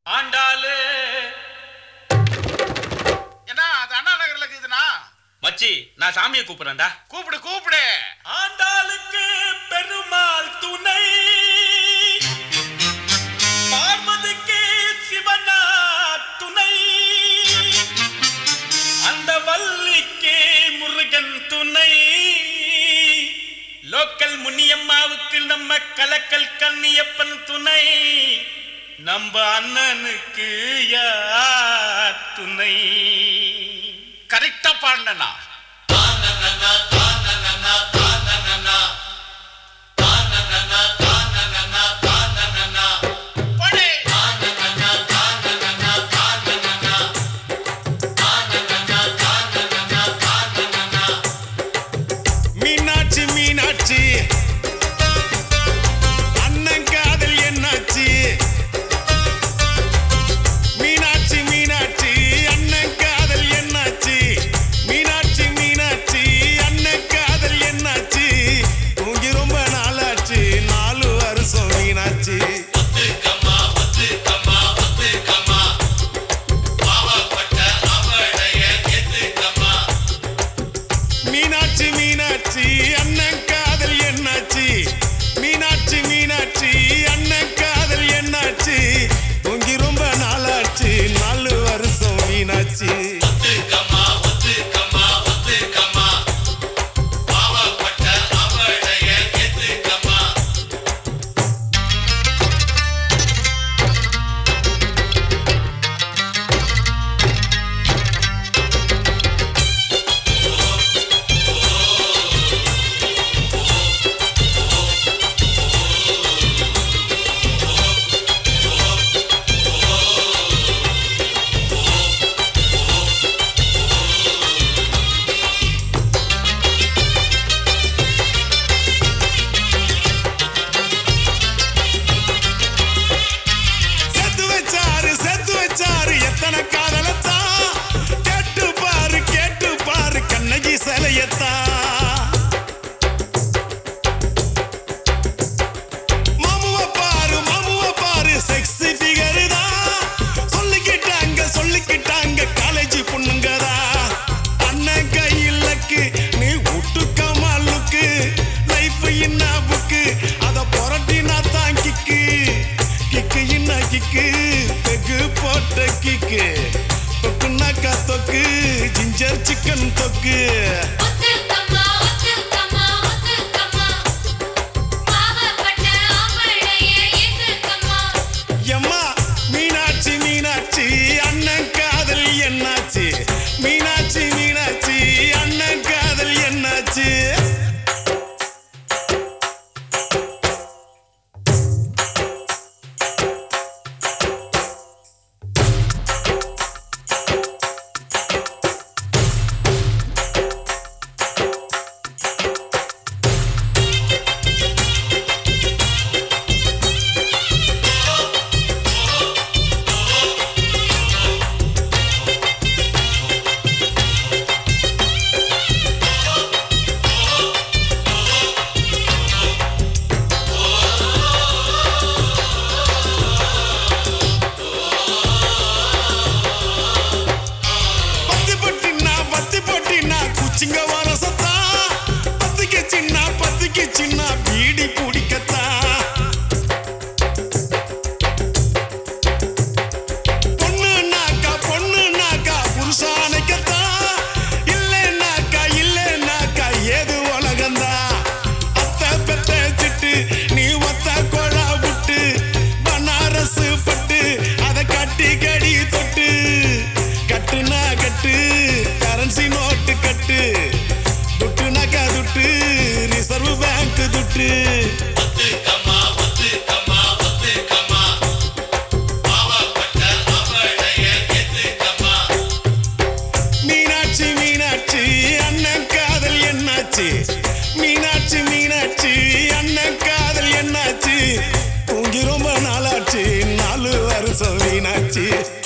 ஆண்டாளு என்ன அது அண்ணா நகர்ல இருக்குதுண்ணா. மச்சி நான் சாமியை கூப்பிடுறேன்டா. கூப்பிடு கூப்பிடு. ஆண்டாளுக்கு பெருமாள் துணை, பார்வதிக்கு சிவனா துணை, அந்த வள்ளிக்கு முருகன் துணை, லோக்கல் முனியம்மாவுக்கு நம்ம கலக்கல் கண்ணியப்பன் துணை, நம்ம அண்ணனுக்கு யார் துணை? கரெக்டா பாடுனா. மீனாட்சி மீனாட்சி அண்ணன் காதல் என்னாச்சு? மீனாட்சி மீனாட்சி அண்ணன் காதல் என்னாச்சு? மீனாட்சி மீனாட்சி அண்ணன் காதல் என்னாச்சு? தூங்கி ரொம்ப நாளாச்சு, 4 வருஷம் மீனாட்சி. மீனாட்சி மீனாட்சி அண்ணன் காதல் என்னாச்சு? மீனாட்சி மீனாட்சி அண்ணன் காதல் என்னாச்சு? தூங்கி ரொம்ப நாளாச்சு, 4 வருஷம் மீனாட்சி. செத்து வச்சாரு எத்தனை காதலத்தான், கேட்டு பாரு கண்ணகி சிலையத்தான். மாமுவ பாரு செக்ஸி ஃபிகர் தான், சொல்லிக்கிட்டாங்க காலேஜ் பொண்ணுங்கதா. அண்ணன் கையிலக்கு நீ விட்டுக்கமா லுக்கு, லைஃப் என்ன புக்கு, அத புரட்டினா தான் கிக்கு இன்னா கிக்கு, பெகு போட்ட கிக்கு, தொக்குனாக்கா தொக்கு, ஜிஞ்சர் சிக்கன் தொக்கு. எம்மா மீனாட்சி மீனாட்சி அண்ணன் காதல் என்னாச்சு? மீனாட்சி மீனாட்சி அண்ணன் காதல் என்னாச்சு? சிங்க வர சத்தா, பத்திக்கு சின்ன பீடி பிடிக்கத்தா. பொண்ணுனாக்கா புருஷானைக்கத்தா, இல்லைனாக்கா ஏது உலகந்தா. அத்தை பெத்த சிட்டு நீ ஒத்த கொழா விட்டு, பனாரசு பட்டு அதை கட்டி கடி தொட்டு, கட்டுனா கட்டு கரன்சி நோட்டு கட்டு, துட்டுனாக்கா துட்டு ரிசர்வ் பேங்க் துட்டு. மீனாட்சி மீனாட்சி அண்ணன் காதல் என்னாச்சு? மீனாட்சி மீனாட்சி அண்ணன் காதல் என்னாச்சு? தூங்கி ரொம்ப நாளாச்சு, 4 வருஷம் மீனாட்சி.